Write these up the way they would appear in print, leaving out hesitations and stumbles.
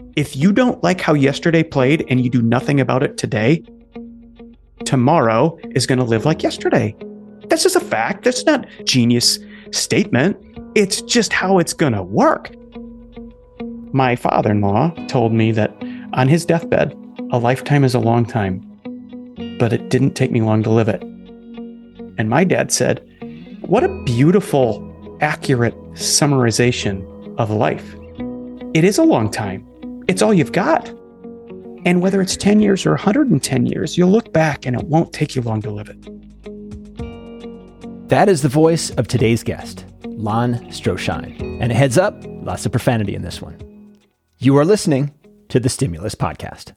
If you don't like how yesterday played and you do nothing about it today, tomorrow is going to live like yesterday. That's just a fact. That's not a genius statement. It's just how it's going to work. My father-in-law told me that on his deathbed, a lifetime is a long time, but it didn't take me long to live it. And my dad said, what a beautiful, accurate summarization of life. It is a long time. It's all you've got. And whether it's 10 years or 110 years, you'll look back and it won't take you long to live it. That is the voice of today's guest, Lon Stroschein. And a heads up, lots of profanity in this one. You are listening to the Stimulus Podcast.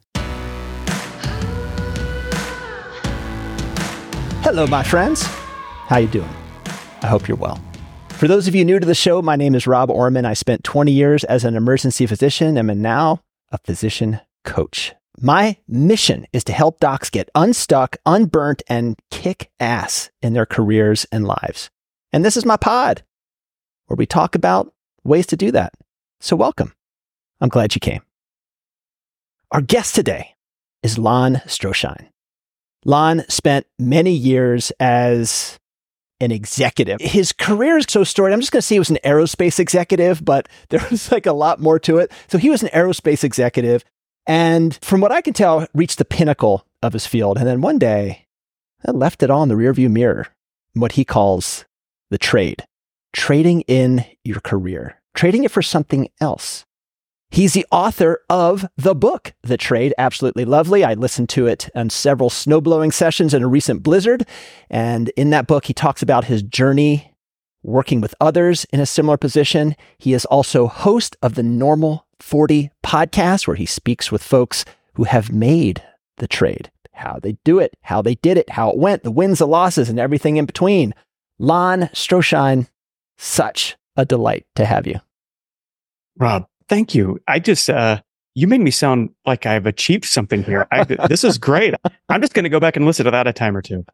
Hello, my friends. How you doing? I hope you're well. For those of you new to the show, my name is Rob Orman. I spent 20 years as an emergency physician and am now a physician coach. My mission is to help docs get unstuck, unburnt, and kick ass in their careers and lives. And this is my pod, where we talk about ways to do that. So welcome. I'm glad you came. Our guest today is Lon Stroschein. Lon spent many years as an executive. His career is so storied. I'm just going to say he was an aerospace executive, but there was like a lot more to it. So he was an aerospace executive, and from what I can tell, reached the pinnacle of his field. And then one day, left it all in the rearview mirror, what he calls the trade. Trading in your career. Trading it for something else. He's the author of the book, The Trade. Absolutely lovely. I listened to it on several snowblowing sessions in a recent blizzard. And in that book, he talks about his journey working with others in a similar position. He is also host of the Normal 40 podcast, where he speaks with folks who have made the trade, how they do it, how they did it, how it went, the wins, the losses, and everything in between. Lon Stroschein, such a delight to have you. Rob, thank you. You made me sound like I've achieved something here. This is great. I'm just going to go back and listen to that a time or two.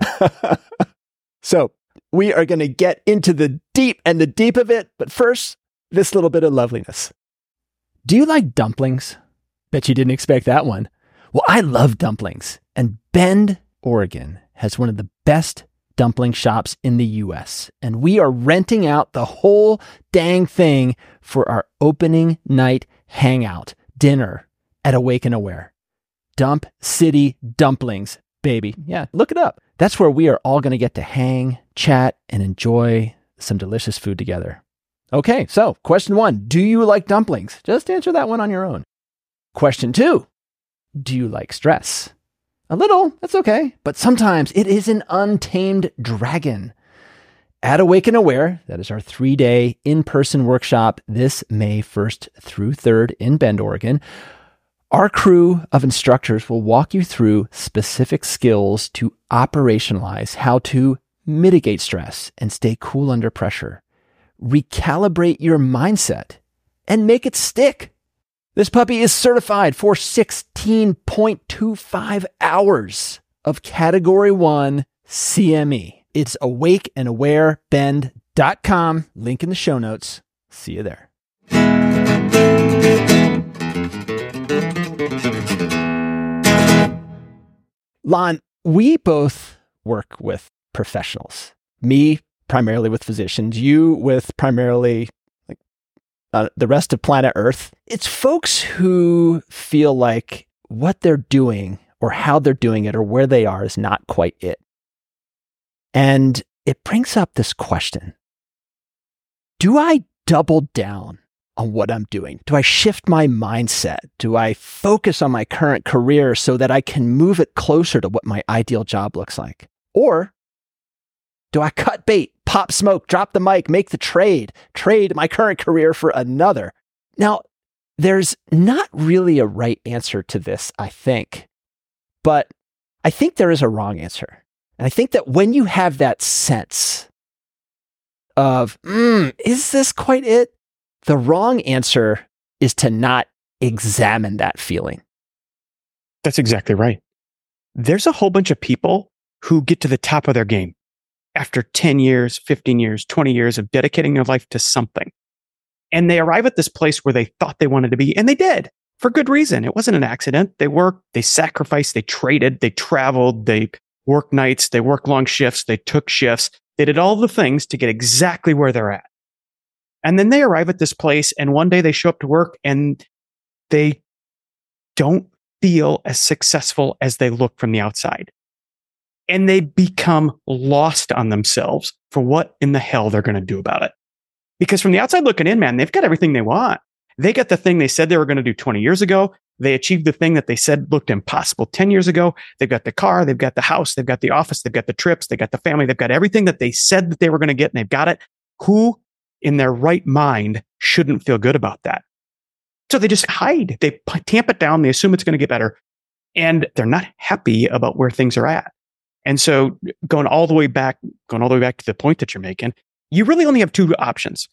So we are going to get into the deep of it. But first, this little bit of loveliness. Do you like dumplings? Bet you didn't expect that one. Well, I love dumplings. And Bend, Oregon has one of the best dumpling shops in the US. And we are renting out the whole dang thing for our opening night hangout dinner at Awake and Aware. Dump City Dumplings, baby. Yeah, look it up. That's where we are all going to get to hang, chat, and enjoy some delicious food together. Okay, so question 1, do you like dumplings? Just answer that one on your own. Question 2, do you like stress? A little, that's okay. But sometimes it is an untamed dragon. At Awake and Aware, that is our 3-day in-person workshop this May 1st through 3rd in Bend, Oregon, our crew of instructors will walk you through specific skills to operationalize how to mitigate stress and stay cool under pressure, recalibrate your mindset, and make it stick. This puppy is certified for 16.25 hours of Category 1 CME. It's awakeandawarebend.com. Link in the show notes. See you there. Lon, we both work with professionals. Me, primarily with physicians. You with primarily the rest of planet Earth. It's folks who feel like what they're doing or how they're doing it or where they are is not quite it. And it brings up this question. Do I double down on what I'm doing? Do I shift my mindset? Do I focus on my current career so that I can move it closer to what my ideal job looks like? Or do I cut bait, pop smoke, drop the mic, make the trade my current career for another? Now, there's not really a right answer to this, I think, but I think there is a wrong answer. And I think that when you have that sense of, is this quite it? The wrong answer is to not examine that feeling. That's exactly right. There's a whole bunch of people who get to the top of their game after 10 years, 15 years, 20 years of dedicating their life to something. And they arrive at this place where they thought they wanted to be, and they did. for good reason. It wasn't an accident. They worked, they sacrificed, they traded, they traveled, they worked nights, they worked long shifts, they took shifts. They did all the things to get exactly where they're at. And then they arrive at this place, and one day they show up to work and they don't feel as successful as they look from the outside. And they become lost on themselves for what in the hell they're going to do about it. Because from the outside looking in, man, they've got everything they want. They got the thing they said they were going to do 20 years ago. They achieved the thing that they said looked impossible 10 years ago. They've got the car, they've got the house, they've got the office, they've got the trips, they've got the family, they've got everything that they said that they were going to get, and they've got it. Who in their right mind shouldn't feel good about that? So they just hide. They tamp it down. They assume it's going to get better. And they're not happy about where things are at. And so going all the way back to the point that you're making, you really only have two options.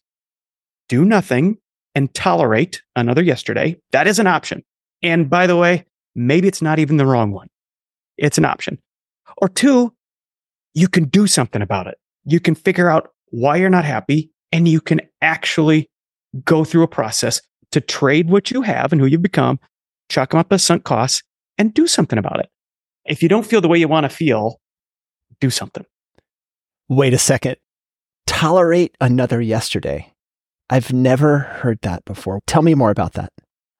Do nothing and tolerate another yesterday. That is an option. And by the way, maybe it's not even the wrong one. It's an option. Or two, you can do something about it. You can figure out why you're not happy, and you can actually go through a process to trade what you have and who you've become, chalk them up as sunk costs, and do something about it. If you don't feel the way you want to feel, do something. Wait a second. Tolerate another yesterday. I've never heard that before. Tell me more about that.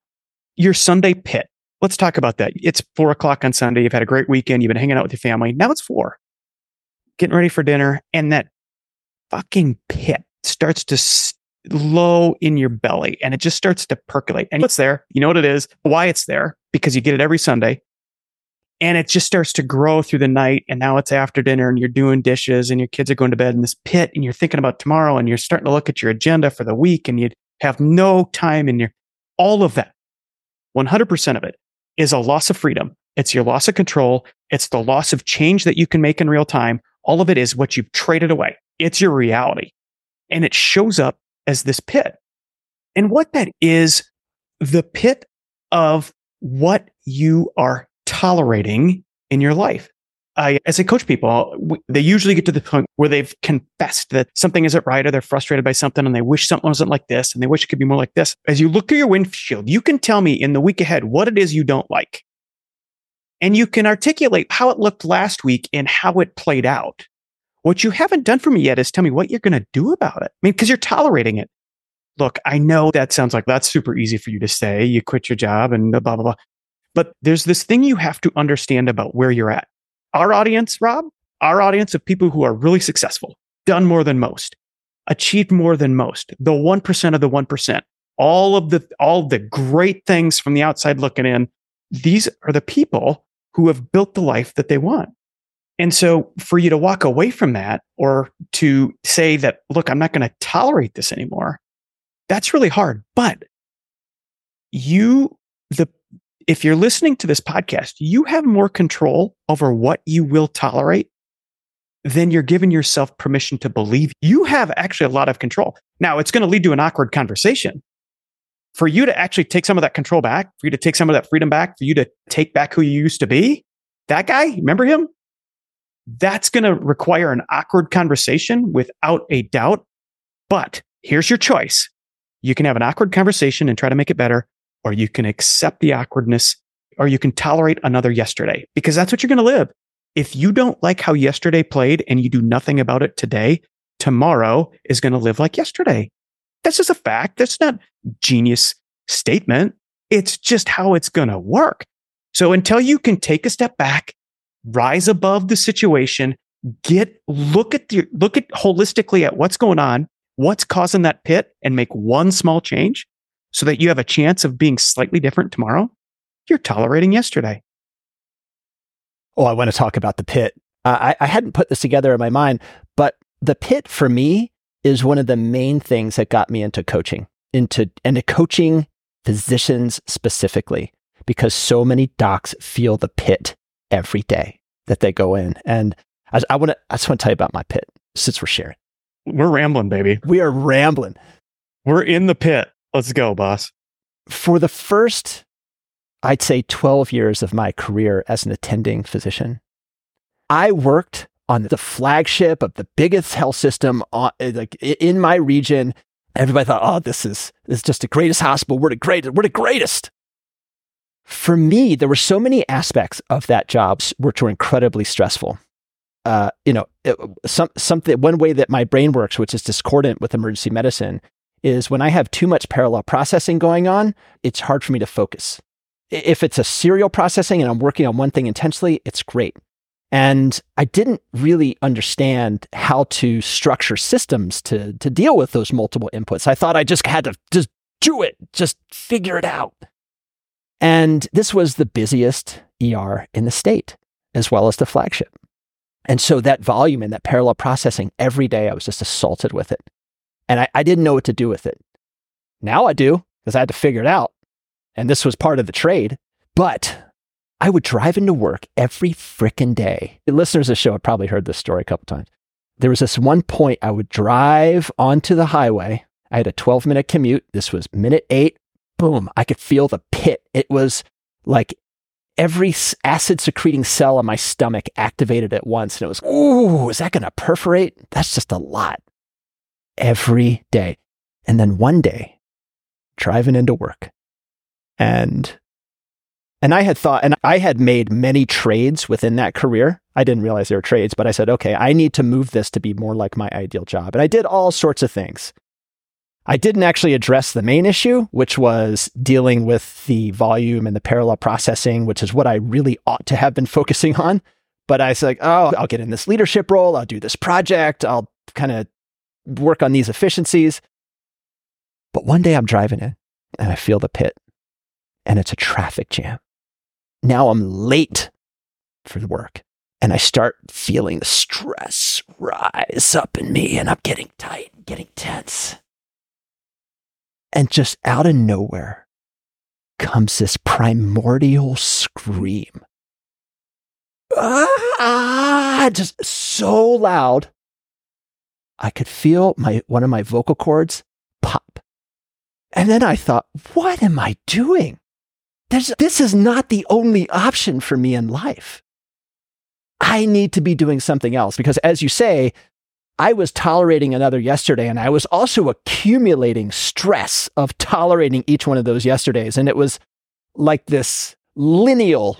Your Sunday pit. Let's talk about that. It's 4:00 on Sunday. You've had a great weekend. You've been hanging out with your family. Now it's 4. Getting ready for dinner. And that fucking pit starts to low in your belly, and it just starts to percolate. And it's there. You know what it is, why it's there, because you get it every Sunday. And it just starts to grow through the night. And now it's after dinner and you're doing dishes and your kids are going to bed in this pit, and you're thinking about tomorrow, and you're starting to look at your agenda for the week, and you have no time in all of that. 100% of it is a loss of freedom. It's your loss of control. It's the loss of change that you can make in real time. All of it is what you've traded away. It's your reality. And it shows up as this pit. And what that is, the pit of what you are tolerating in your life. As I coach people, they usually get to the point where they've confessed that something isn't right, or they're frustrated by something and they wish something wasn't like this, and they wish it could be more like this. As you look through your windshield, you can tell me in the week ahead what it is you don't like. And you can articulate how it looked last week and how it played out. What you haven't done for me yet is tell me what you're going to do about it. I mean, because you're tolerating it. Look, I know that sounds like that's super easy for you to say. You quit your job and blah, blah, blah. But there's this thing you have to understand about where you're at. Our audience, Rob, our audience of people who are really successful, done more than most, achieved more than most, the 1% of the 1%, all the great things from the outside looking in. These are the people who have built the life that they want. And so for you to walk away from that, or to say that, look, I'm not going to tolerate this anymore, that's really hard. But if you're listening to this podcast, you have more control over what you will tolerate than you're giving yourself permission to believe. You have actually a lot of control. Now, it's going to lead to an awkward conversation. For you to actually take some of that control back, for you to take some of that freedom back, for you to take back who you used to be, that guy, remember him? That's going to require an awkward conversation without a doubt. But here's your choice. You can have an awkward conversation and try to make it better, or you can accept the awkwardness, or you can tolerate another yesterday, because that's what you're going to live. If you don't like how yesterday played and you do nothing about it today, tomorrow is going to live like yesterday. That's just a fact. That's not genius statement. It's just how it's going to work. So until you can take a step back, rise above the situation, look at holistically at what's going on, what's causing that pit, and make one small change so that you have a chance of being slightly different tomorrow, you're tolerating yesterday. Oh, I want to talk about the pit. I hadn't put this together in my mind, but the pit for me is one of the main things that got me into coaching, into coaching physicians specifically, because so many docs feel the pit every day that they go in. And I just want to tell you about my pit since we're sharing. We're rambling, baby. We are rambling. We're in the pit. Let's go, boss. For the first, I'd say 12 years of my career as an attending physician, I worked on the flagship of the biggest health system in my region. Everybody thought, oh, this is just the greatest hospital. We're the greatest. For me, there were so many aspects of that job which were incredibly stressful. One way that my brain works, which is discordant with emergency medicine, is when I have too much parallel processing going on, it's hard for me to focus. If it's a serial processing and I'm working on one thing intensely, it's great. And I didn't really understand how to structure systems to deal with those multiple inputs. I thought I just had to just do it, just figure it out. And this was the busiest ER in the state, as well as the flagship. And so that volume and that parallel processing, every day I was just assaulted with it. And I didn't know what to do with it. Now I do, because I had to figure it out. And this was part of the trade. But I would drive into work every frickin' day. The listeners of the show have probably heard this story a couple times. There was this one point I would drive onto the highway. I had a 12-minute commute. This was minute 8. Boom. I could feel the pit. It was like every acid-secreting cell in my stomach activated at once. And it was, ooh, is that going to perforate? That's just a lot. Every day. And then one day, driving into work. And I had thought, and I had made many trades within that career. I didn't realize they were trades, but I said, okay, I need to move this to be more like my ideal job. And I did all sorts of things. I didn't actually address the main issue, which was dealing with the volume and the parallel processing, which is what I really ought to have been focusing on. But I was like, oh, I'll get in this leadership role. I'll do this project. I'll kind of work on these efficiencies. But one day I'm driving in and I feel the pit and it's a traffic jam. Now I'm late for work and I start feeling the stress rise up in me and I'm getting tight, getting tense. And just out of nowhere comes this primordial scream. Just so loud. I could feel one of my vocal cords pop. And then I thought, what am I doing? This is not the only option for me in life. I need to be doing something else because, as you say, I was tolerating another yesterday, and I was also accumulating stress of tolerating each one of those yesterdays. And it was like this lineal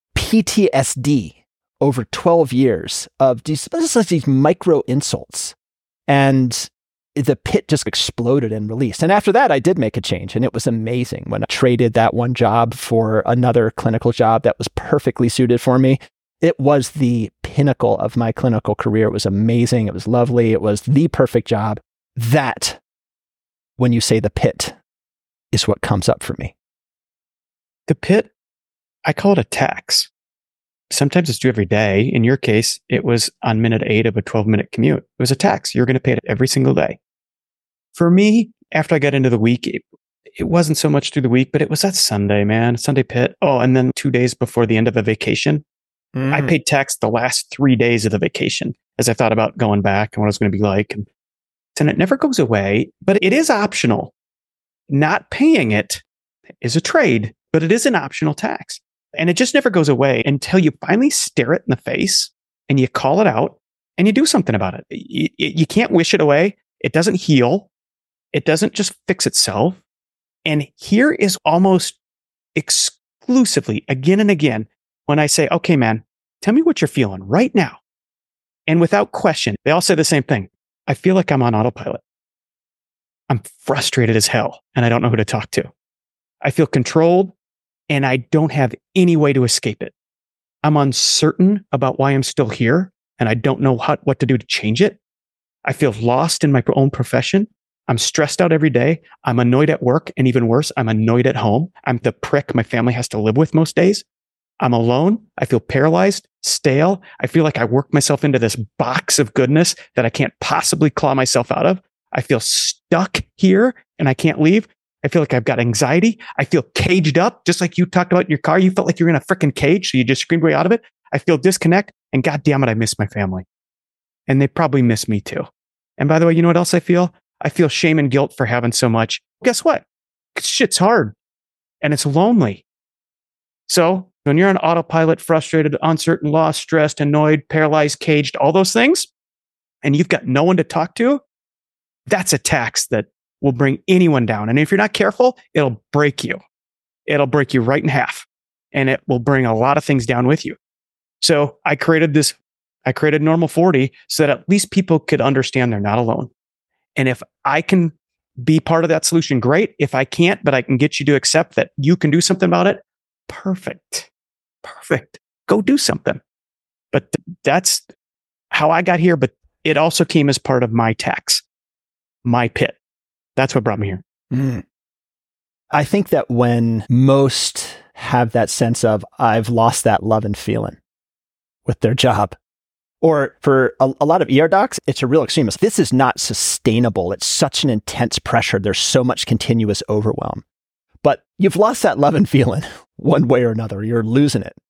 PTSD over 12 years of these micro insults. And the pit just exploded and released. And after that, I did make a change, and it was amazing when I traded that one job for another clinical job that was perfectly suited for me. It was the pinnacle of my clinical career. It was amazing. It was lovely. It was the perfect job. That, when you say the pit, is what comes up for me. The pit, I call it a tax. Sometimes it's due every day. In your case, it was on minute 8 of a 12-minute commute. It was a tax. You're going to pay it every single day. For me, after I got into the week, it wasn't so much through the week, but it was that Sunday, man. Sunday pit. Oh, and then 2 days before the end of the vacation, I paid tax the last 3 days of the vacation as I thought about going back and what it was going to be like. And it never goes away, but it is optional. Not paying it is a trade, but it is an optional tax. And it just never goes away until you finally stare it in the face and you call it out and you do something about it. You can't wish it away. It doesn't heal. It doesn't just fix itself. And here is almost exclusively, again and again, when I say, okay, man, tell me what you're feeling right now. And without question, they all say the same thing. I feel like I'm on autopilot. I'm frustrated as hell and I don't know who to talk to. I feel controlled and I don't have any way to escape it. I'm uncertain about why I'm still here and I don't know what to do to change it. I feel lost in my own profession. I'm stressed out every day. I'm annoyed at work, and even worse, I'm annoyed at home. I'm the prick my family has to live with most days. I'm alone. I feel paralyzed, stale. I feel like I worked myself into this box of goodness that I can't possibly claw myself out of. I feel stuck here and I can't leave. I feel like I've got anxiety. I feel caged up, just like you talked about in your car. You felt like you were in a freaking cage, so you just screamed way out of it. I feel disconnect, and God damn it, I miss my family. And they probably miss me too. And by the way, you know what else I feel? I feel shame and guilt for having so much. Guess what? Shit's hard and it's lonely. So when you're on autopilot, frustrated, uncertain, lost, stressed, annoyed, paralyzed, caged, all those things, and you've got no one to talk to, that's a tax that will bring anyone down. And if you're not careful, it'll break you. It'll break you right in half. and it will bring a lot of things down with you. So I created Normal 40 so that at least people could understand they're not alone. And if I can be part of that solution, great. If I can't, but I can get you to accept that you can do something about it, perfect. Go do something. But that's how I got here. But it also came as part of my tax, my pit. That's what brought me here. Mm. I think that when most have that sense of, I've lost that love and feeling with their job, or for a lot of ER docs, it's a real extreme. This is not sustainable. It's such an intense pressure. There's so much continuous overwhelm. But you've lost that love and feeling one way or another. You're losing it.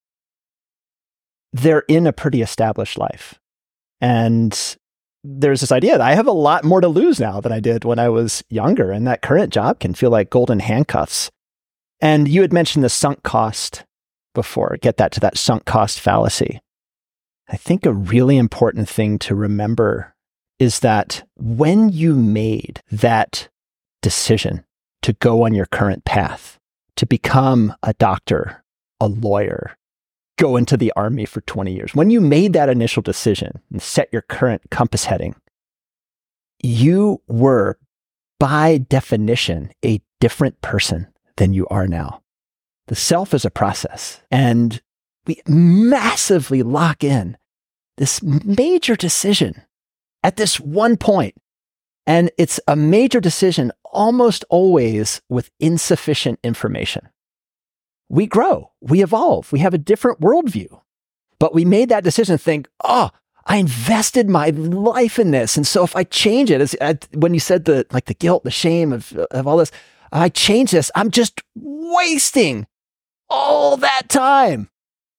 They're in a pretty established life. And there's this idea that I have a lot more to lose now than I did when I was younger. And that current job can feel like golden handcuffs. And you had mentioned the sunk cost before. Get that to that sunk cost fallacy. I think a really important thing to remember is that when you made that decision to go on your current path, to become a doctor, a lawyer, go into the army for 20 years, when you made that initial decision and set your current compass heading, you were, by definition, a different person than you are now. The self is a process, and we massively lock in this major decision at this one point. And it's a major decision almost always with insufficient information. We grow, we evolve, we have a different worldview. But we made that decision to think, I invested my life in this. And so if I change it, when you said the guilt, the shame of all this, I change this, I'm just wasting all that time.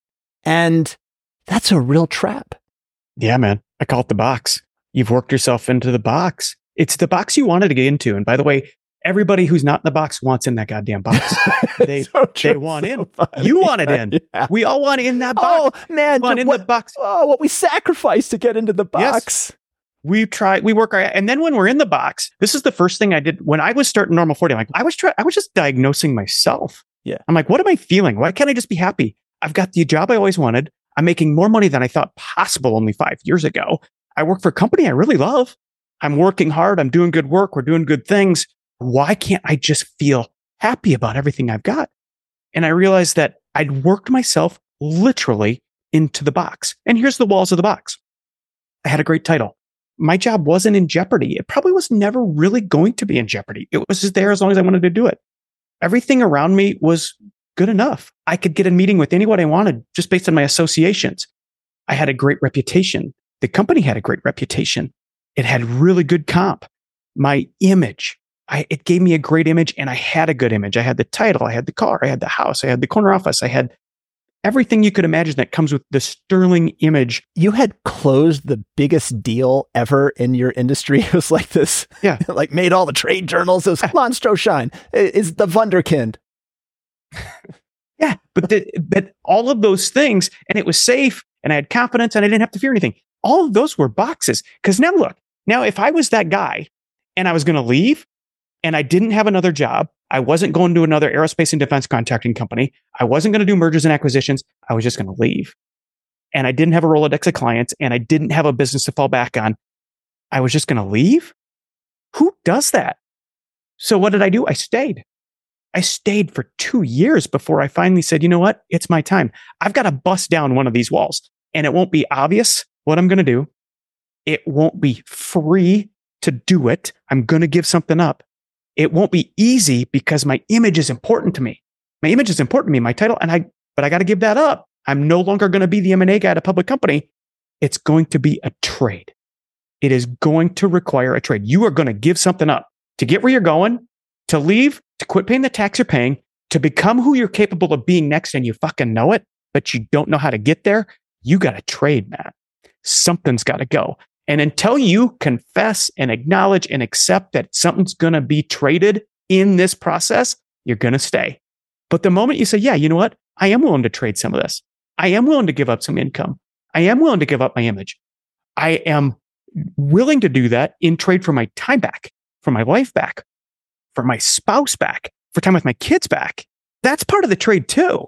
And that's a real trap. Yeah, man. I call it the box. You've worked yourself into the box. It's the box you wanted to get into. And by the way, everybody who's not in the box wants in that goddamn box. They want in. Funny. You want it in. Yeah. We all want in that box. Oh, man. The box. Oh, what we sacrifice to get into the box. Yes. We work. And then when we're in the box, this is the first thing I did when I was starting Normal 40. I was just diagnosing myself. Yeah. I'm like, what am I feeling? Why can't I just be happy? I've got the job I always wanted. I'm making more money than I thought possible only 5 years ago. I work for a company I really love. I'm working hard. I'm doing good work. We're doing good things. Why can't I just feel happy about everything I've got? And I realized that I'd worked myself literally into the box. And here's the walls of the box. I had a great title. My job wasn't in jeopardy. It probably was never really going to be in jeopardy. It was just there as long as I wanted to do it. Everything around me was good enough. I could get a meeting with anyone I wanted just based on my associations. I had a great reputation. The company had a great reputation. It had really good comp. My image, it gave me a great image, and I had a good image. I had the title, I had the car, I had the house, I had the corner office, I had everything you could imagine that comes with the sterling image. You had closed the biggest deal ever in your industry. It was like this, like made all the trade journals. It was Lanstroschein is the Wunderkind. Yeah, but all of those things, and it was safe, and I had confidence, and I didn't have to fear anything. All of those were boxes. Because now look, if I was that guy and I was going to leave and I didn't have another job, I wasn't going to another aerospace and defense contracting company, I wasn't going to do mergers and acquisitions, I was just going to leave. And I didn't have a Rolodex of clients, and I didn't have a business to fall back on. I was just going to leave? Who does that? So what did I do? I stayed. I stayed for 2 years before I finally said, you know what? It's my time. I've got to bust down one of these walls, and it won't be obvious what I'm going to do. It won't be free to do it. I'm going to give something up. It won't be easy because my image is important to me. My image is important to me, my title, but I got to give that up. I'm no longer going to be the M&A guy at a public company. It's going to be a trade. It is going to require a trade. You are going to give something up to get where you're going, to leave, to quit paying the tax you're paying, to become who you're capable of being next, and you fucking know it, but you don't know how to get there. You got to trade, Matt. Something's got to go. And until you confess and acknowledge and accept that something's going to be traded in this process, you're going to stay. But the moment you say, yeah, you know what? I am willing to trade some of this. I am willing to give up some income. I am willing to give up my image. I am willing to do that in trade for my time back, for my life back, for my spouse back, for time with my kids back. That's part of the trade too.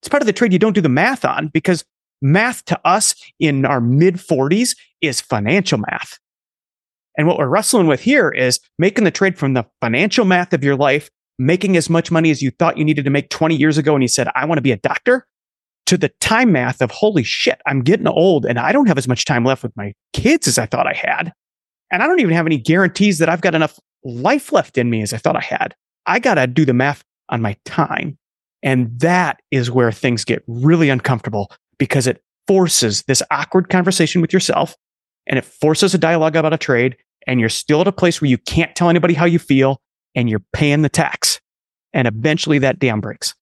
It's part of the trade you don't do the math on, because math to us in our mid 40s is financial math. And what we're wrestling with here is making the trade from the financial math of your life, making as much money as you thought you needed to make 20 years ago when you said, I want to be a doctor, to the time math of, holy shit, I'm getting old and I don't have as much time left with my kids as I thought I had. And I don't even have any guarantees that I've got enough life left in me as I thought I had. I got to do the math on my time. And that is where things get really uncomfortable, because it forces this awkward conversation with yourself, and it forces a dialogue about a trade. And you're still at a place where you can't tell anybody how you feel, and you're paying the tax. And eventually that dam breaks.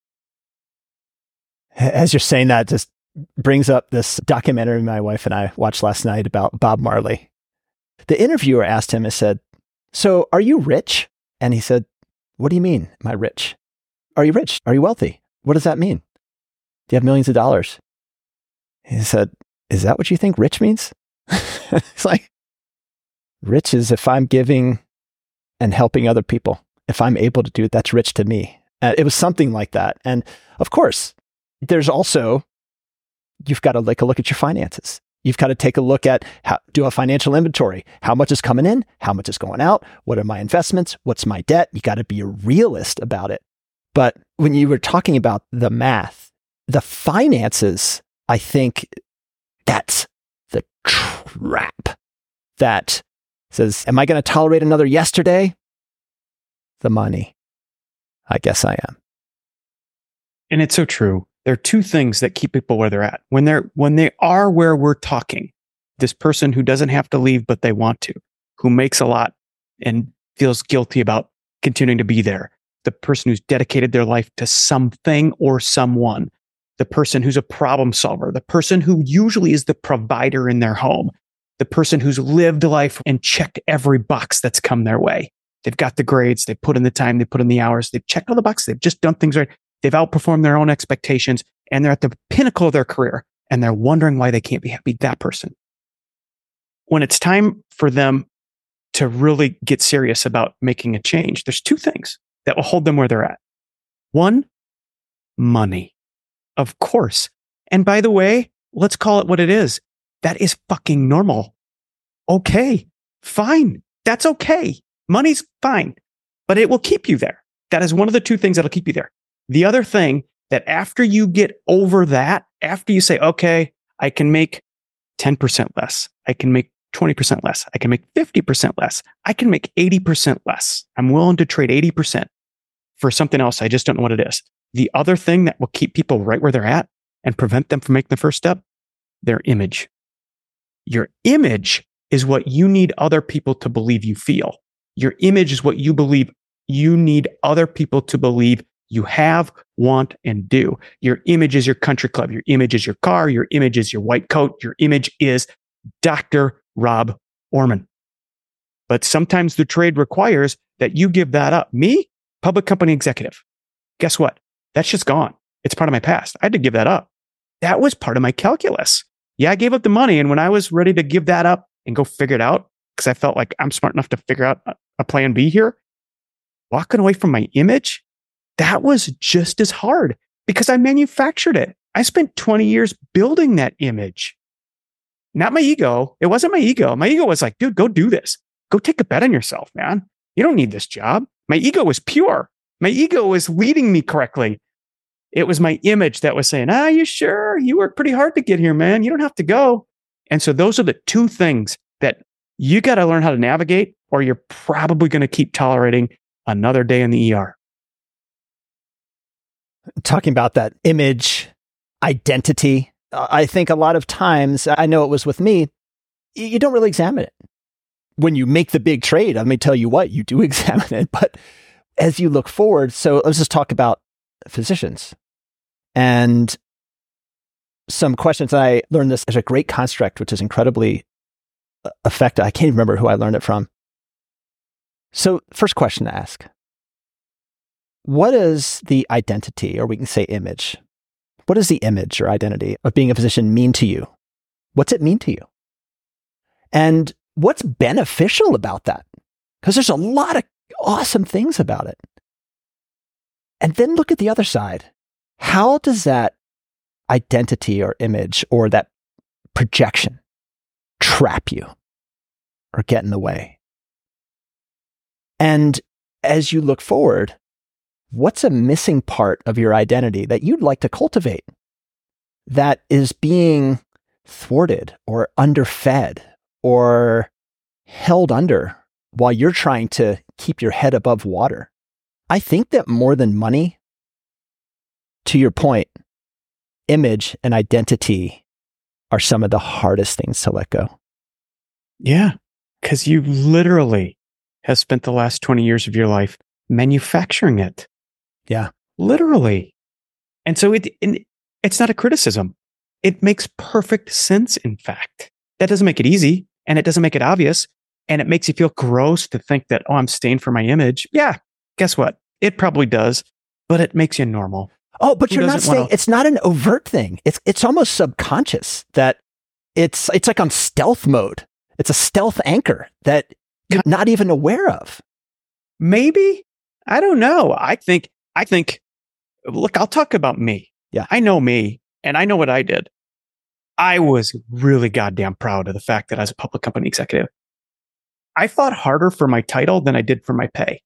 As you're saying that, just brings up this documentary my wife and I watched last night about Bob Marley. The interviewer asked him and said, so are you rich? And he said, what do you mean, am I rich? Are you rich? Are you wealthy? What does that mean? Do you have millions of dollars? He said, is that what you think rich means? It's like, rich is if I'm giving and helping other people. If I'm able to do it, that's rich to me. It was something like that. And of course, there's also, you've got to take a look at your finances. You've got to take a look at do a financial inventory. How much is coming in? How much is going out? What are my investments? What's my debt? You got to be a realist about it. But when you were talking about the math, the finances, I think that's the trap that says, am I going to tolerate another yesterday? The money. I guess I am. And it's so true. There are two things that keep people where they're at. When they are where we're talking, this person who doesn't have to leave, but they want to, who makes a lot and feels guilty about continuing to be there. The person who's dedicated their life to something or someone. The person who's a problem solver. The person who usually is the provider in their home. The person who's lived life and checked every box that's come their way. They've got the grades, they've put in the time, they've put in the hours, they've checked all the boxes, they've just done things right. They've outperformed their own expectations, and they're at the pinnacle of their career, and they're wondering why they can't be happy. That person. When it's time for them to really get serious about making a change, there's two things that will hold them where they're at. One, money. Of course. And by the way, let's call it what it is. That is fucking normal. Okay, fine. That's okay. Money's fine, but it will keep you there. That is one of the two things that'll keep you there. The other thing that after you get over that, after you say, okay, I can make 10% less, I can make 20% less, I can make 50% less, I can make 80% less. I'm willing to trade 80% for something else. I just don't know what it is. The other thing that will keep people right where they're at and prevent them from making the first step, their image. Your image is what you need other people to believe you feel. Your image is what you believe you need other people to believe you have, want, and do. Your image is your country club. Your image is your car. Your image is your white coat. Your image is Dr. Rob Orman. But sometimes the trade requires that you give that up. Me, public company executive. Guess what? That's just gone. It's part of my past. I had to give that up. That was part of my calculus. Yeah, I gave up the money. And when I was ready to give that up and go figure it out, because I felt like I'm smart enough to figure out a plan B here, walking away from my image, that was just as hard because I manufactured it. I spent 20 years building that image. Not my ego. It wasn't my ego. My ego was like, dude, go do this. Go take a bet on yourself, man. You don't need this job. My ego was pure. My ego was leading me correctly. It was my image that was saying, you sure? You worked pretty hard to get here, man. You don't have to go. And so those are the two things that you got to learn how to navigate, or you're probably going to keep tolerating another day in the ER. Talking about that image, identity, I think a lot of times, I know it was with me, you don't really examine it. When you make the big trade, let me tell you what, you do examine it. But as you look forward, so let's just talk about physicians. And some questions. I learned this as a great construct, which is incredibly effective. I can't even remember who I learned it from. So first question to ask, what is the identity, or we can say image? What does the image or identity of being a physician mean to you? What's it mean to you? And what's beneficial about that? Because there's a lot of awesome things about it. And then look at the other side. How does that identity or image or that projection trap you or get in the way? And as you look forward, what's a missing part of your identity that you'd like to cultivate that is being thwarted or underfed or held under while you're trying to keep your head above water? I think that more than money, to your point, image and identity are some of the hardest things to let go. Yeah, because you literally have spent the last 20 years of your life manufacturing it. Yeah. Literally. And so it's not a criticism. It makes perfect sense, in fact. That doesn't make it easy, and it doesn't make it obvious, and it makes you feel gross to think that, oh, I'm stained for my image. Yeah, guess what? It probably does, but it makes you normal. Oh, but you're not saying it's not an overt thing. It's almost subconscious that it's like on stealth mode. It's a stealth anchor that you're not even aware of. Maybe. I don't know. I think, look, I'll talk about me. Yeah. I know me and I know what I did. I was really goddamn proud of the fact that I was a public company executive. I fought harder for my title than I did for my pay.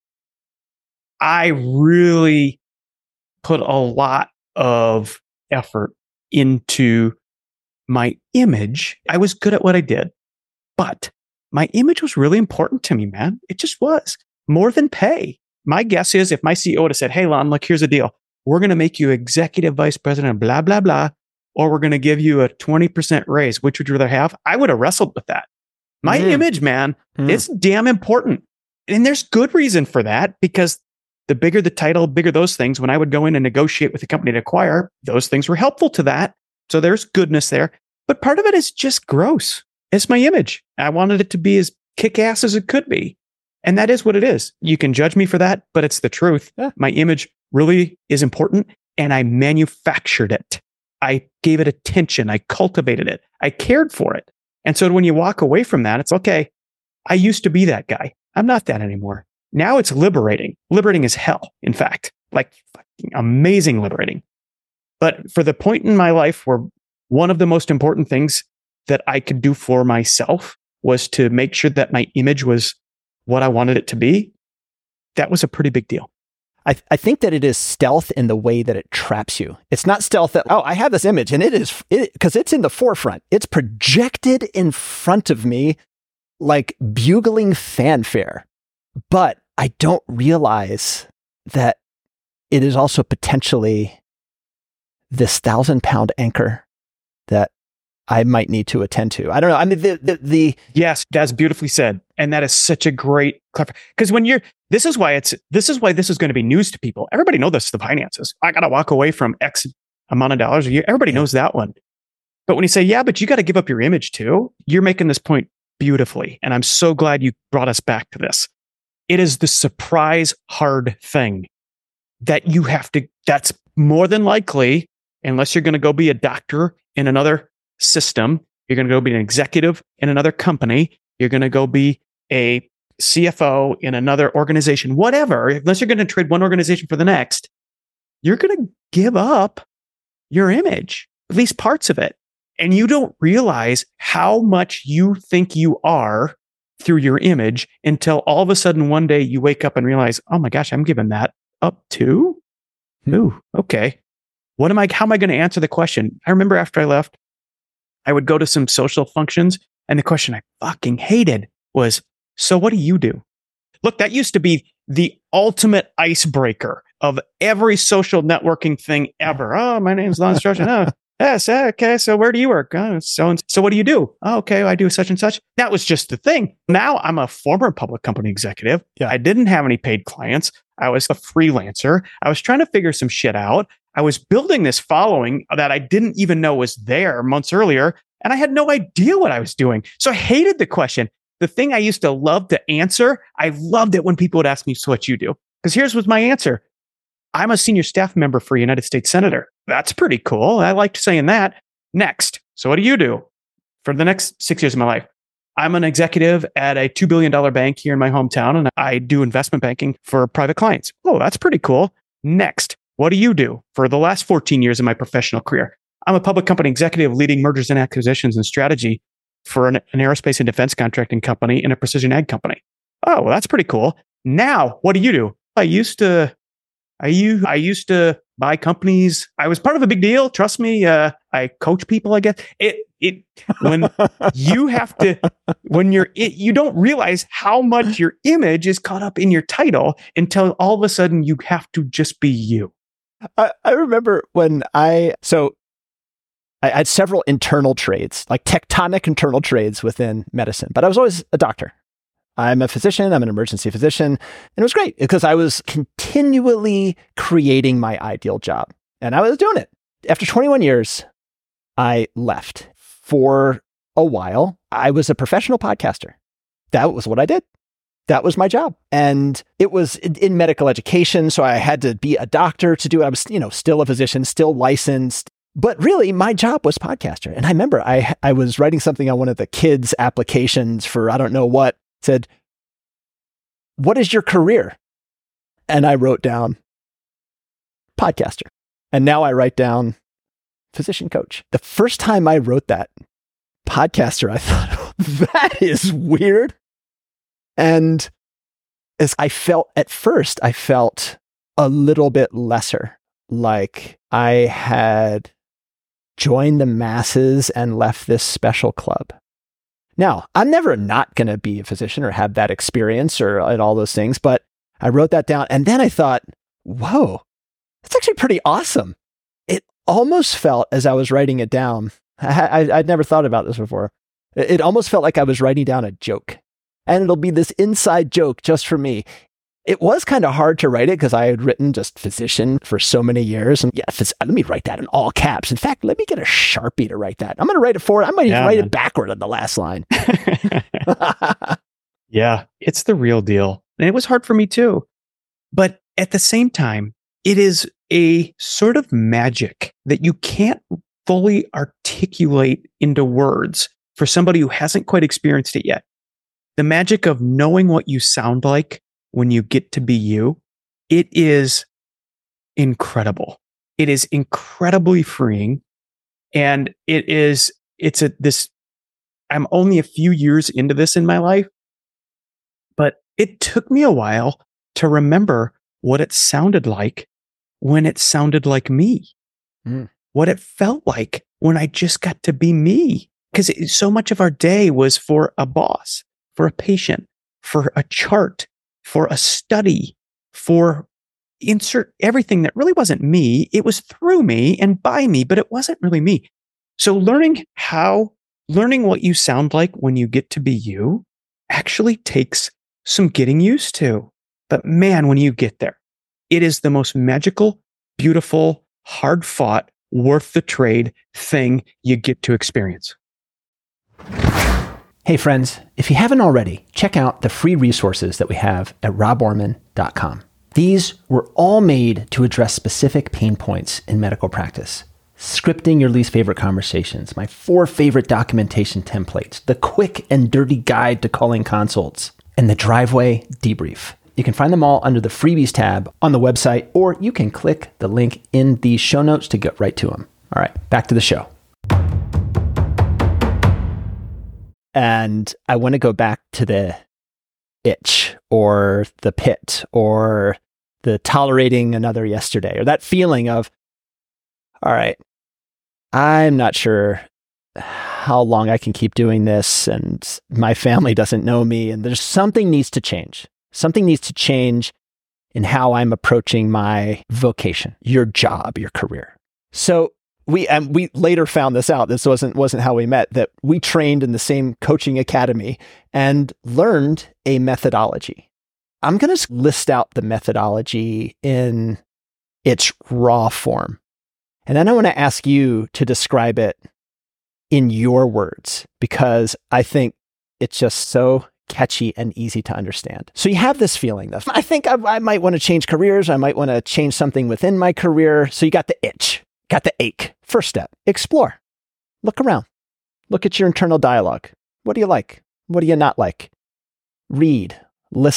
I really put a lot of effort into my image. I was good at what I did, but my image was really important to me, man. It just was more than pay. My guess is if my CEO would have said, hey, Lon, look, here's the deal. We're going to make you executive vice president, blah, blah, blah, or we're going to give you a 20% raise. Which would you rather have? I would have wrestled with that. My image, man, it's damn important. And there's good reason for that, because the bigger the title, bigger those things. When I would go in and negotiate with the company to acquire, those things were helpful to that. So there's goodness there. But part of it is just gross. It's my image. I wanted it to be as kick-ass as it could be. And that is what it is. You can judge me for that, but it's the truth. Yeah. My image really is important, and I manufactured it. I gave it attention. I cultivated it. I cared for it. And so when you walk away from that, it's okay. I used to be that guy. I'm not that anymore. Now it's liberating. Liberating as hell, in fact. Like fucking amazing liberating. But for the point in my life where one of the most important things that I could do for myself was to make sure that my image was what I wanted it to be, that was a pretty big deal. I think that it is stealth in the way that it traps you. It's not stealth that, oh, I have this image and because it's in the forefront. It's projected in front of me like bugling fanfare. But I don't realize that it is also potentially this 1,000-pound anchor that I might need to attend to. I don't know. I mean, the yes, that's beautifully said, and that is such a great because when this is why this is going to be news to people. Everybody knows this, the finances. I got to walk away from X amount of dollars a year. Everybody knows that one. But when you say, yeah, but you got to give up your image too, you're making this point beautifully, and I'm so glad you brought us back to this. It is the surprise hard thing that you have to. That's more than likely, unless you're going to go be a doctor in another system, you're going to go be an executive in another company, you're going to go be a CFO in another organization, whatever, unless you're going to trade one organization for the next, you're going to give up your image, at least parts of it. And you don't realize how much you think you are through your image until all of a sudden one day you wake up and realize, oh my gosh, I'm giving that up too? Ooh, okay. How am I going to answer the question? I remember after I left, I would go to some social functions, and the question I fucking hated was, so what do you do? Look, that used to be the ultimate icebreaker of every social networking thing ever. Oh, my name's Lon Strachan. Oh, yes, okay, so where do you work? Oh, so what do you do? Oh, okay, I do such and such. That was just the thing. Now I'm a former public company executive. Yeah. I didn't have any paid clients. I was a freelancer. I was trying to figure some shit out. I was building this following that I didn't even know was there months earlier, and I had no idea what I was doing. So I hated the question. The thing I used to love to answer, I loved it when people would ask me, so what you do? Because here's was my answer. I'm a senior staff member for a United States Senator. That's pretty cool. I liked saying that. Next. So what do you do for the next 6 years of my life? I'm an executive at a $2 billion bank here in my hometown, and I do investment banking for private clients. Oh, that's pretty cool. Next. What do you do for the last 14 years of my professional career? I'm a public company executive leading mergers and acquisitions and strategy for an aerospace and defense contracting company and a precision ag company. Oh, well, that's pretty cool. Now, what do? I used to buy companies. I was part of a big deal. Trust me. I coach people, I guess. When you have to, you don't realize how much your image is caught up in your title until all of a sudden you have to just be you. I remember when I had several internal trades, like tectonic internal trades within medicine, but I was always a doctor. I'm a physician. I'm an emergency physician. And it was great because I was continually creating my ideal job. And I was doing it. After 21 years, I left. For a while, I was a professional podcaster. That was what I did. That was my job. And it was in medical education. So I had to be a doctor to do it. I was, still a physician, still licensed. But really, my job was podcaster. And I remember I was writing something on one of the kids' applications for I don't know what. Said, "What is your career?" And I wrote down podcaster. And now I write down physician coach. The first time I wrote that podcaster, I thought, that is weird. And as I felt a little bit lesser, like I had joined the masses and left this special club. Now, I'm never not going to be a physician or have that experience and all those things, but I wrote that down. And then I thought, whoa, that's actually pretty awesome. It almost felt, as I was writing it down, I'd never thought about this before. It almost felt like I was writing down a joke. And it'll be this inside joke just for me. It was kind of hard to write it because I had written just physician for so many years. And let me write that in all caps. In fact, let me get a Sharpie to write that. I'm going to write it forward. I might even write it backward on the last line. Yeah, it's the real deal. And it was hard for me too. But at the same time, it is a sort of magic that you can't fully articulate into words for somebody who hasn't quite experienced it yet. The magic of knowing what you sound like when you get to be you, it is incredible. It is incredibly freeing. And I'm only a few years into this in my life, but it took me a while to remember what it sounded like when it sounded like me, what it felt like when I just got to be me. Because so much of our day was for a boss, for a patient, for a chart, for a study, for insert everything that really wasn't me. It was through me and by me, but it wasn't really me. So learning what you sound like when you get to be you actually takes some getting used to. But man, when you get there, it is the most magical, beautiful, hard fought, worth the trade thing you get to experience. Hey friends, if you haven't already, check out the free resources that we have at roborman.com. These were all made to address specific pain points in medical practice. Scripting your least favorite conversations, my 4 favorite documentation templates, the quick and dirty guide to calling consults, and the driveway debrief. You can find them all under the freebies tab on the website, or you can click the link in the show notes to get right to them. All right, back to the show. And I want to go back to the itch or the pit or the tolerating another yesterday, or that feeling of, all right, I'm not sure how long I can keep doing this, and my family doesn't know me, and there's something needs to change. Something needs to change in how I'm approaching my vocation, your job, your career. So we later found this out. This wasn't how we met, that we trained in the same coaching academy and learned a methodology. I'm going to list out the methodology in its raw form. And then I want to ask you to describe it in your words, because I think it's just so catchy and easy to understand. So you have this feeling that I think I might want to change careers. I might want to change something within my career. So you got the itch, got the ache. First step, explore. Look around. Look at your internal dialogue. What do you like? What do you not like? Read, listen,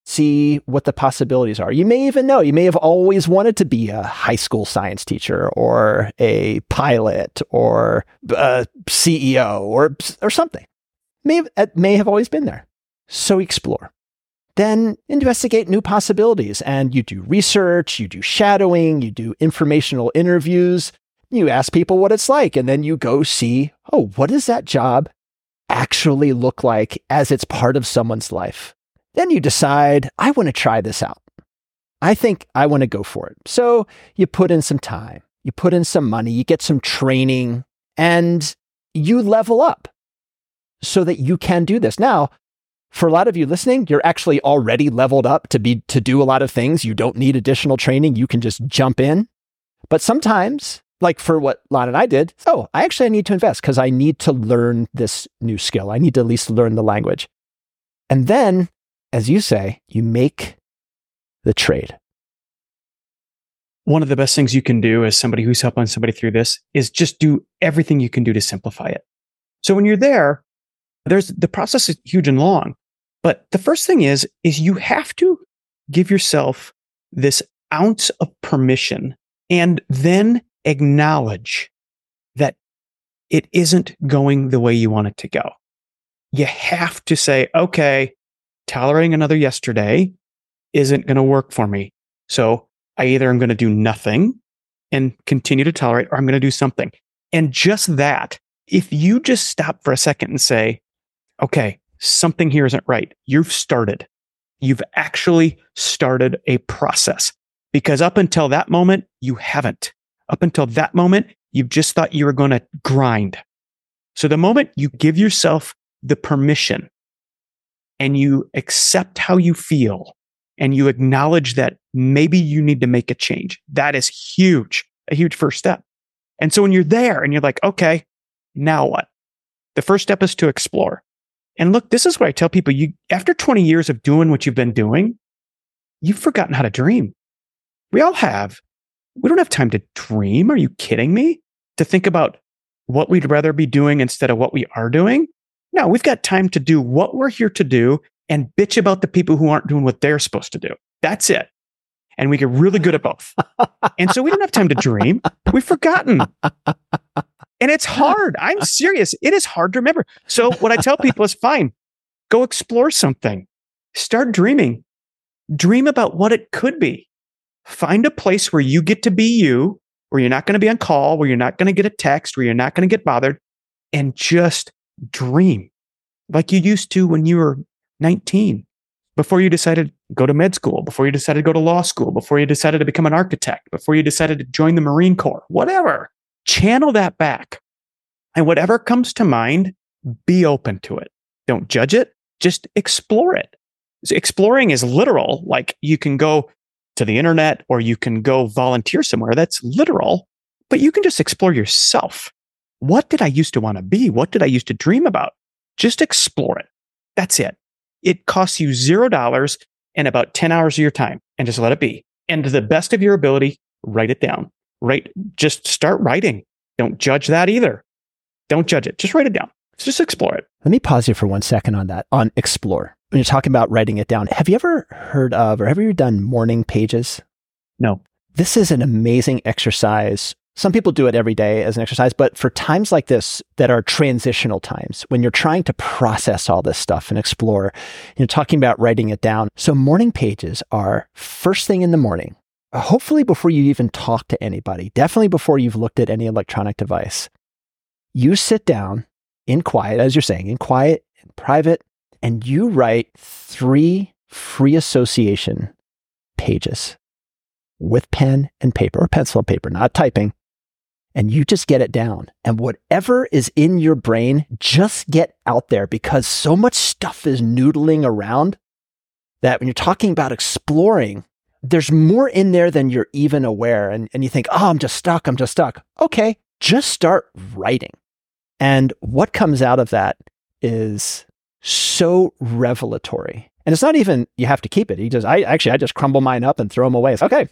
see what the possibilities are. You may even know, you may have always wanted to be a high school science teacher or a pilot or a CEO or something. It may have always been there. So explore. Then investigate new possibilities, and you do research, you do shadowing, you do informational interviews, you ask people what it's like, and then you go see, oh, what does that job actually look like as it's part of someone's life? Then you decide, I want to try this out. I think I want to go for it. So you put in some time, you put in some money, you get some training, and you level up so that you can do this. Now, for a lot of you listening, you're actually already leveled up to do a lot of things. You don't need additional training. You can just jump in. But sometimes, like for what Lon and I did, I need to invest because I need to learn this new skill. I need to at least learn the language. And then, as you say, you make the trade. One of the best things you can do as somebody who's helping somebody through this is just do everything you can do to simplify it. So when you're there, the process is huge and long. But the first thing is you have to give yourself this ounce of permission and then acknowledge that it isn't going the way you want it to go. You have to say, okay, tolerating another yesterday isn't going to work for me. So I either am going to do nothing and continue to tolerate, or I'm going to do something. And just that, if you just stop for a second and say, okay, something here isn't right. You've actually started a process, because up until that moment, you haven't. Up until that moment, you've just thought you were going to grind. So the moment you give yourself the permission and you accept how you feel and you acknowledge that maybe you need to make a change, that is huge, a huge first step. And so when you're there and you're like, okay, now what? The first step is to explore. And look, this is what I tell people. After 20 years of doing what you've been doing, you've forgotten how to dream. We all have. We don't have time to dream. Are you kidding me? To think about what we'd rather be doing instead of what we are doing? No, we've got time to do what we're here to do and bitch about the people who aren't doing what they're supposed to do. That's it. And we get really good at both. And so we don't have time to dream. We've forgotten. And it's hard. I'm serious. It is hard to remember. So what I tell people is fine. Go explore something. Start dreaming. Dream about what it could be. Find a place where you get to be you, where you're not going to be on call, where you're not going to get a text, where you're not going to get bothered, and just dream like you used to when you were 19, before you decided to go to med school, before you decided to go to law school, before you decided to become an architect, before you decided to join the Marine Corps, whatever. Channel that back. And whatever comes to mind, be open to it. Don't judge it. Just explore it. Exploring is literal. Like you can go to the internet or you can go volunteer somewhere. That's literal. But you can just explore yourself. What did I used to want to be? What did I used to dream about? Just explore it. That's it. It costs you $0 and about 10 hours of your time, and just let it be. And to the best of your ability, write it down. Just start writing. Don't judge that either. Don't judge it. Just write it down. Just explore it. Let me pause you for 1 second on that, on explore. When you're talking about writing it down, have you ever heard of or have you done morning pages? No. This is an amazing exercise. Some people do it every day as an exercise, but for times like this that are transitional times, when you're trying to process all this stuff and explore, you're talking about writing it down. So morning pages are first thing in the morning, hopefully before you even talk to anybody, definitely before you've looked at any electronic device. You sit down in quiet, as you're saying, in quiet, in private, and you write 3 free association pages with pen and paper, or pencil and paper, not typing. And you just get it down. And whatever is in your brain, just get out there, because so much stuff is noodling around that when you're talking about exploring, there's more in there than you're even aware. And you think, oh, I'm just stuck. Okay, just start writing. And what comes out of that is so revelatory. And it's not even, you have to keep it. I just crumble mine up and throw them away. It's okay.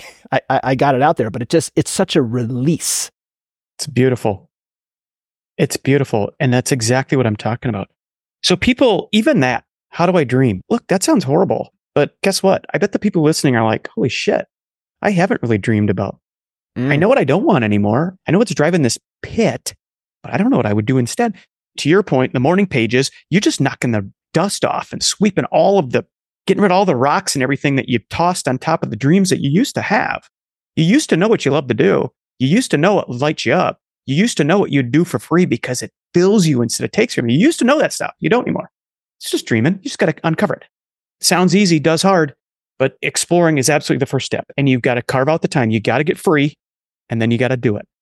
I got it out there, but it's such a release. It's beautiful. It's beautiful. And that's exactly what I'm talking about. So people, even that, how do I dream? Look, that sounds horrible. But guess what? I bet the people listening are like, holy shit, I haven't really dreamed about. I know what I don't want anymore. I know what's driving this pit, but I don't know what I would do instead. To your point, the morning pages, you're just knocking the dust off and sweeping getting rid of all the rocks and everything that you've tossed on top of the dreams that you used to have. You used to know what you love to do. You used to know what lights you up. You used to know what you'd do for free because it fills you instead of takes from you. You used to know that stuff. You don't anymore. It's just dreaming. You just got to uncover it. Sounds easy, does hard, but exploring is absolutely the first step. And you've got to carve out the time. You got to get free, and then you got to do it.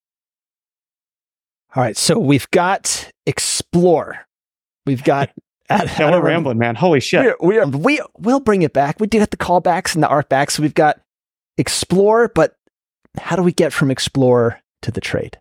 All right. So we've got explore. We've got... Now we're rambling, man. Holy shit. We'll bring it back. We did get the callbacks and the arc backs. So we've got explore, but how do we get from explore to the trade?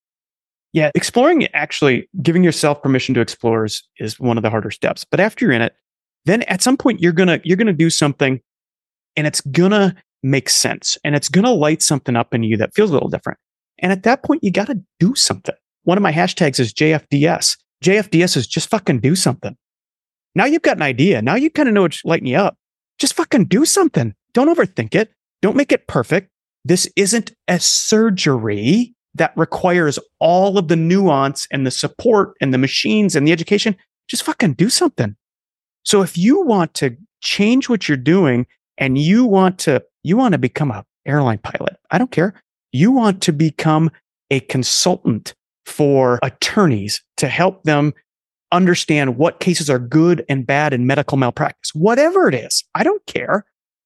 Yeah, exploring, actually giving yourself permission to explore is one of the harder steps. But after you're in it, then at some point you're gonna do something, and it's gonna make sense, and it's gonna light something up in you that feels a little different. And at that point, you got to do something. One of my hashtags is JFDS. JFDS is just fucking do something. Now you've got an idea. Now you kind of know what's lighting you up. Just fucking do something. Don't overthink it. Don't make it perfect. This isn't a surgery that requires all of the nuance and the support and the machines and the education. Just fucking do something. So if you want to change what you're doing and you want to become an airline pilot, I don't care. You want to become a consultant for attorneys to help them understand what cases are good and bad in medical malpractice, whatever it is. I don't care.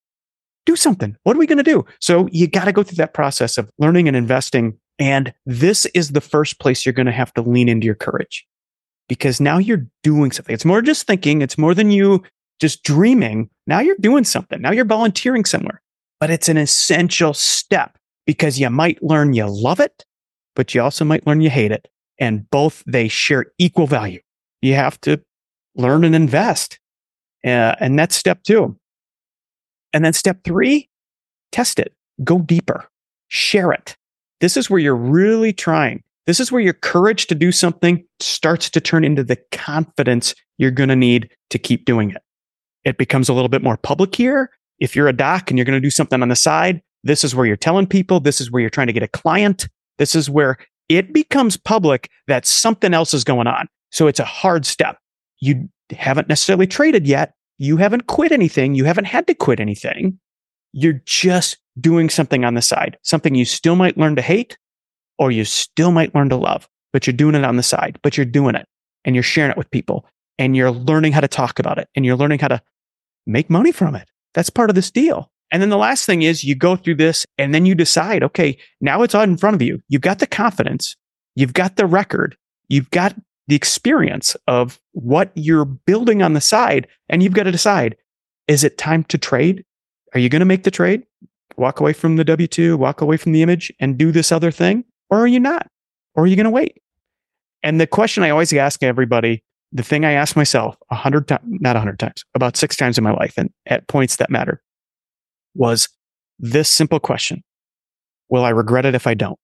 Do something. What are we going to do? So you got to go through that process of learning and investing. And this is the first place you're going to have to lean into your courage, because now you're doing something. It's more just thinking. It's more than you just dreaming. Now you're doing something. Now you're volunteering somewhere, but it's an essential step, because you might learn you love it, but you also might learn you hate it. And both, they share equal value. You have to learn and invest. And that's step 2. And then step 3, test it, go deeper, share it. This is where you're really trying. This is where your courage to do something starts to turn into the confidence you're going to need to keep doing it. It becomes a little bit more public here. If you're a doc and you're going to do something on the side, this is where you're telling people. This is where you're trying to get a client. This is where it becomes public that something else is going on. So it's a hard step. You haven't necessarily traded yet. You haven't quit anything. You haven't had to quit anything. You're just doing something on the side, something you still might learn to hate, or you still might learn to love, but you're doing it on the side, but you're doing it and you're sharing it with people, and you're learning how to talk about it, and you're learning how to make money from it. That's part of this deal. And then the last thing is you go through this and then you decide, okay, now it's all in front of you. You've got the confidence. You've got the record. You've got the experience of what you're building on the side. And you've got to decide, is it time to trade? Are you going to make the trade? Walk away from the W-2, walk away from the image and do this other thing? Or are you not? Or are you going to wait? And the question I always ask everybody, the thing I ask myself 100 times, not 100 times, about 6 times in my life, and at points that matter, was this simple question: will I regret it if I don't?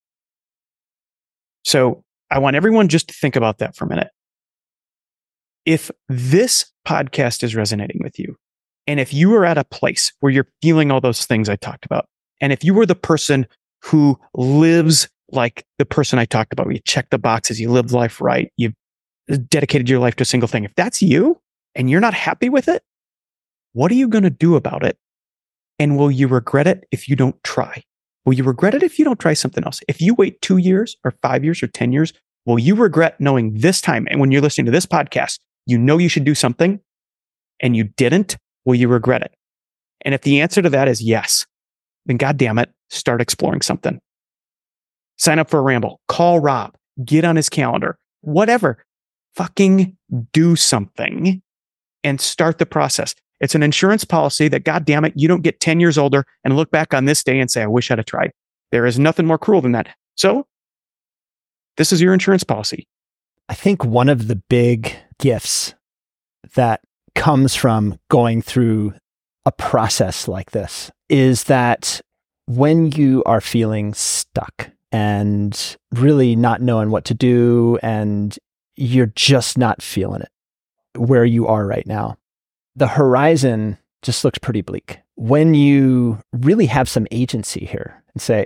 So I want everyone just to think about that for a minute. If this podcast is resonating with you, and if you are at a place where you're feeling all those things I talked about, and if you were the person who lives like the person I talked about, where you check the boxes, you live life right, you've dedicated your life to a single thing. If that's you and you're not happy with it, what are you going to do about it? And will you regret it if you don't try? Will you regret it if you don't try something else? If you wait 2 years or 5 years or 10 years, will you regret knowing this time? And when you're listening to this podcast, you know you should do something and you didn't, will you regret it? And if the answer to that is yes, then God damn it, start exploring something. Sign up for a ramble, call Rob, get on his calendar, whatever. Fucking do something and start the process. It's an insurance policy that, God damn it, you don't get 10 years older and look back on this day and say, I wish I'd have tried. There is nothing more cruel than that. So this is your insurance policy. I think one of the big gifts that comes from going through a process like this is that when you are feeling stuck and really not knowing what to do, and you're just not feeling it where you are right now, the horizon just looks pretty bleak. When you really have some agency here and say,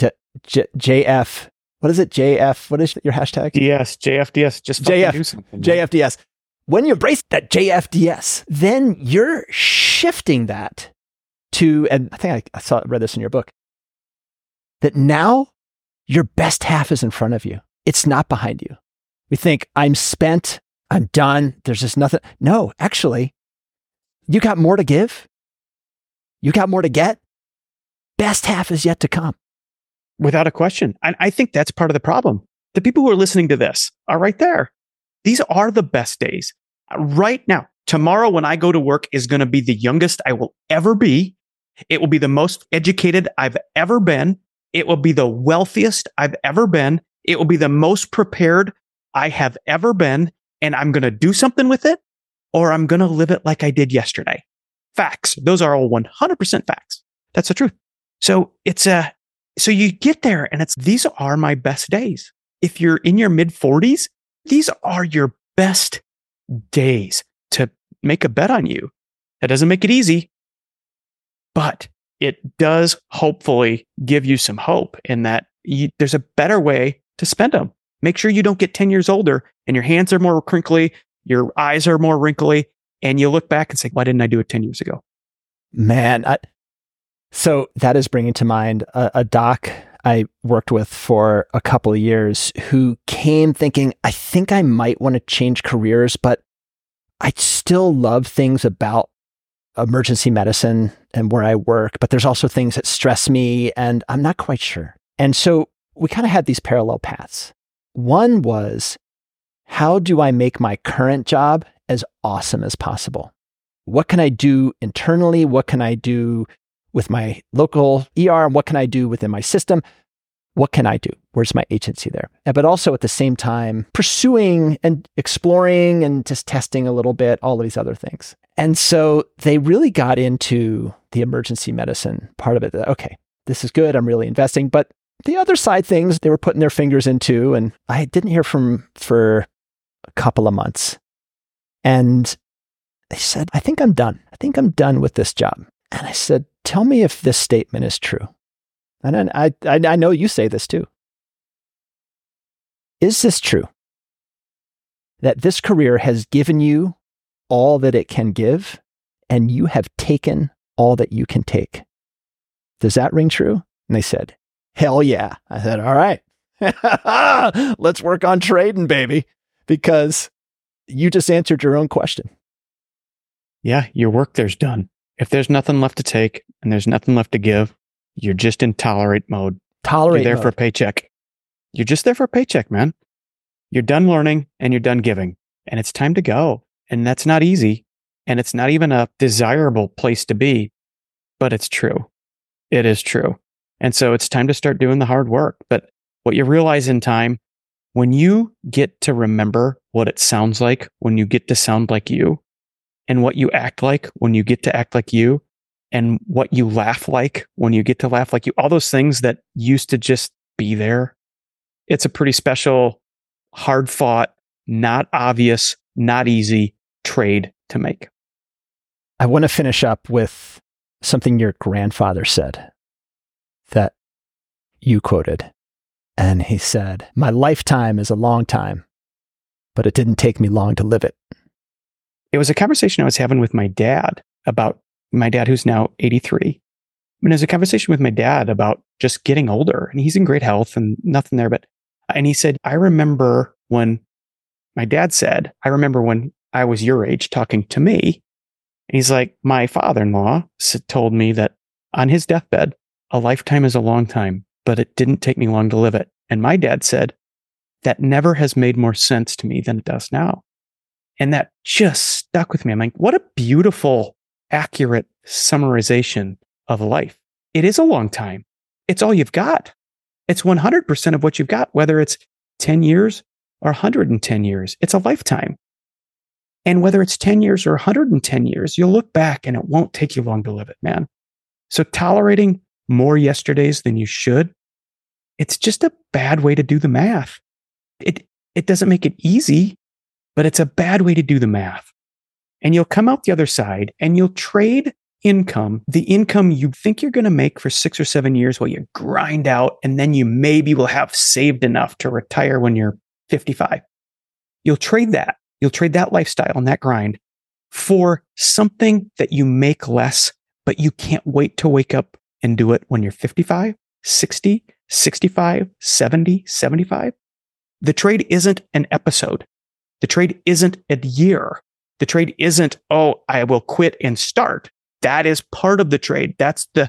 JF, what is it? JF, what is your hashtag? DS, JFDS, just fucking do something. JFDS. When you embrace that JFDS, then you're shifting that to, and I think I read this in your book, that now your best half is in front of you. It's not behind you. We think, I'm spent, I'm done, there's just nothing. No, actually, you got more to give. You got more to get. Best half is yet to come. Without a question. And I think that's part of the problem. The people who are listening to this are right there. These are the best days. Right now, tomorrow when I go to work is going to be the youngest I will ever be. It will be the most educated I've ever been. It will be the wealthiest I've ever been. It will be the most prepared I have ever been. And I'm going to do something with it, or I'm going to live it like I did yesterday. Facts. Those are all 100% facts. That's the truth. So so you get there and these are my best days. If you're in your mid 40s, these are your best days to make a bet on you. That doesn't make it easy, but it does hopefully give you some hope in that there's a better way to spend them. Make sure you don't get 10 years older and your hands are more crinkly, your eyes are more wrinkly, and you look back and say, why didn't I do it 10 years ago? Man, so that is bringing to mind a doc I worked with for a couple of years who came thinking, I think I might want to change careers, but I still love things about emergency medicine and where I work, but there's also things that stress me and I'm not quite sure. And so we kind of had these parallel paths. One was, how do I make my current job as awesome as possible? What can I do internally? What can I do with my local ER? What can I do within my system? What can I do? Where's my agency there? But also at the same time, pursuing and exploring and just testing a little bit, all of these other things. And so they really got into the emergency medicine part of it. Okay, this is good. I'm really investing. But the other side things, they were putting their fingers into, and I didn't hear from for a couple of months. And they said, I think I'm done. I think I'm done with this job. And I said, tell me if this statement is true. And I know you say this too. Is this true? That this career has given you all that it can give, and you have taken all that you can take. Does that ring true? And they said, hell yeah. I said, all right, let's work on trading, baby, because you just answered your own question. Yeah, your work there's done. If there's nothing left to take and there's nothing left to give, you're just in tolerate mode. You're there for a paycheck. You're just there for a paycheck, man. You're done learning and you're done giving, and it's time to go. And that's not easy. And it's not even a desirable place to be, but it's true. It is true. And so it's time to start doing the hard work. But what you realize in time, when you get to remember what it sounds like, when you get to sound like you, and what you act like when you get to act like you, and what you laugh like when you get to laugh like you, all those things that used to just be there, it's a pretty special, hard fought, not obvious, not easy trade to make. I want to finish up with something your grandfather said that you quoted. And he said, my lifetime is a long time, but it didn't take me long to live it. It was a conversation I was having with my dad about my dad, who's now 83. I mean, it was a conversation with my dad about just getting older, and he's in great health and nothing there. And he said, I remember when my dad said, I remember when I was your age talking to me. And he's like, my father-in-law told me that on his deathbed, a lifetime is a long time, but it didn't take me long to live it. And my dad said, that never has made more sense to me than it does now. And that just stuck with me. I'm like, what a beautiful, accurate summarization of life. It is a long time. It's all you've got. It's 100% of what you've got, whether it's 10 years or 110 years. It's a lifetime. And whether it's 10 years or 110 years, you'll look back and it won't take you long to live it, man. So tolerating more yesterdays than you should, it's just a bad way to do the math. It doesn't make it easy, but it's a bad way to do the math. And you'll come out the other side and you'll trade income, the income you think you're going to make for 6 or 7 years while you grind out, and then you maybe will have saved enough to retire when you're 55. You'll trade that. You'll trade that lifestyle and that grind for something that you make less, but you can't wait to wake up and do it when you're 55, 60, 65, 70, 75. The trade isn't an episode. The trade isn't a year. The trade isn't, oh, I will quit and start. That is part of the trade. That's the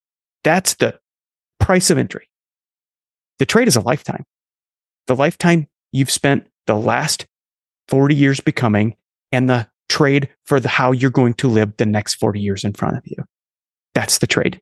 price of entry. The trade is a lifetime. The lifetime you've spent the last 40 years becoming, and the trade for how you're going to live the next 40 years in front of you. That's the trade.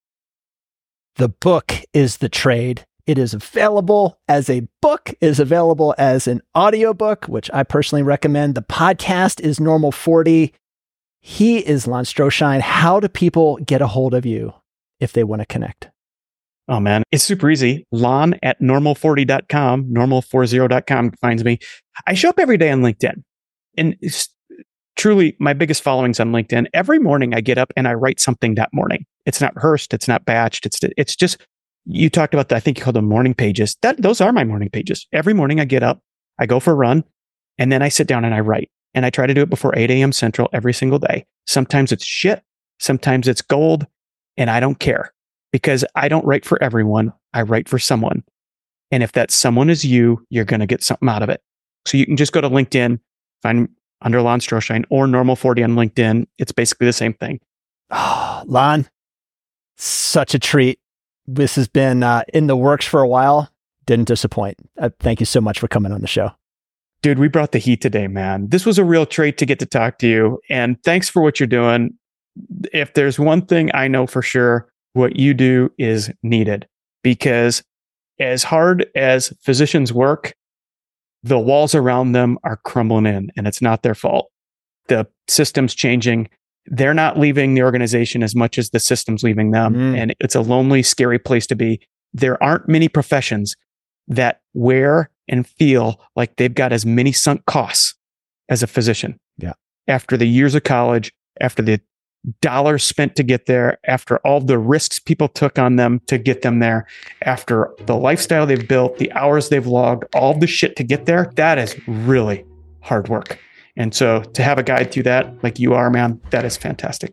The book is the trade. It is available as a book, it is available as an audiobook, which I personally recommend. The podcast is Normal 40. He is Lon Stroschein. How do people get a hold of you if they want to connect? Oh man, it's super easy. Lon at normal40.com, normal40.com finds me. I show up every day on LinkedIn. And it's truly my biggest following's on LinkedIn. Every morning I get up and I write something that morning. It's not rehearsed. It's not batched. It's just, you talked about I think you called them morning pages. Those are my morning pages. Every morning I get up, I go for a run, and then I sit down and I write. And I try to do it before 8 a.m. Central every single day. Sometimes it's shit. Sometimes it's gold. And I don't care because I don't write for everyone. I write for someone. And if that someone is you, you're going to get something out of it. So you can just go to LinkedIn, find under Lon Stroschein or Normal 40 on LinkedIn. It's basically the same thing. Oh, Lon, such a treat. This has been in the works for a while. Didn't disappoint. Thank you so much for coming on the show. Dude, we brought the heat today, man. This was a real treat to get to talk to you. And thanks for what you're doing. If there's one thing I know for sure, what you do is needed. Because as hard as physicians work, the walls around them are crumbling in, and it's not their fault. The system's changing. They're not leaving the organization as much as the system's leaving them. And it's a lonely, scary place to be. There aren't many professions that wear and feel like they've got as many sunk costs as a physician. Yeah. After the years of college, after the dollars spent to get there, after all the risks people took on them to get them there, after the lifestyle they've built, the hours they've logged, all the shit to get there, that is really hard work. And so to have a guide through that like you are, man, that is fantastic.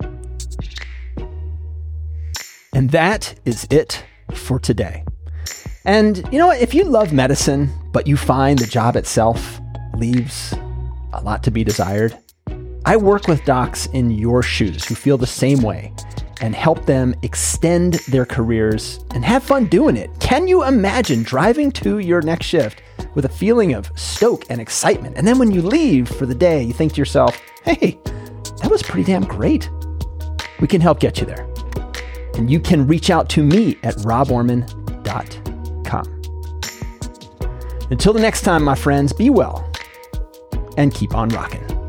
And that is it for today. And you know what? If you love medicine, but you find the job itself leaves a lot to be desired, I work with docs in your shoes who feel the same way and help them extend their careers and have fun doing it. Can you imagine driving to your next shift with a feeling of stoke and excitement, and then when you leave for the day, you think to yourself, hey, that was pretty damn great? We can help get you there. And you can reach out to me at roborman.com. Until the next time, my friends, be well and keep on rocking.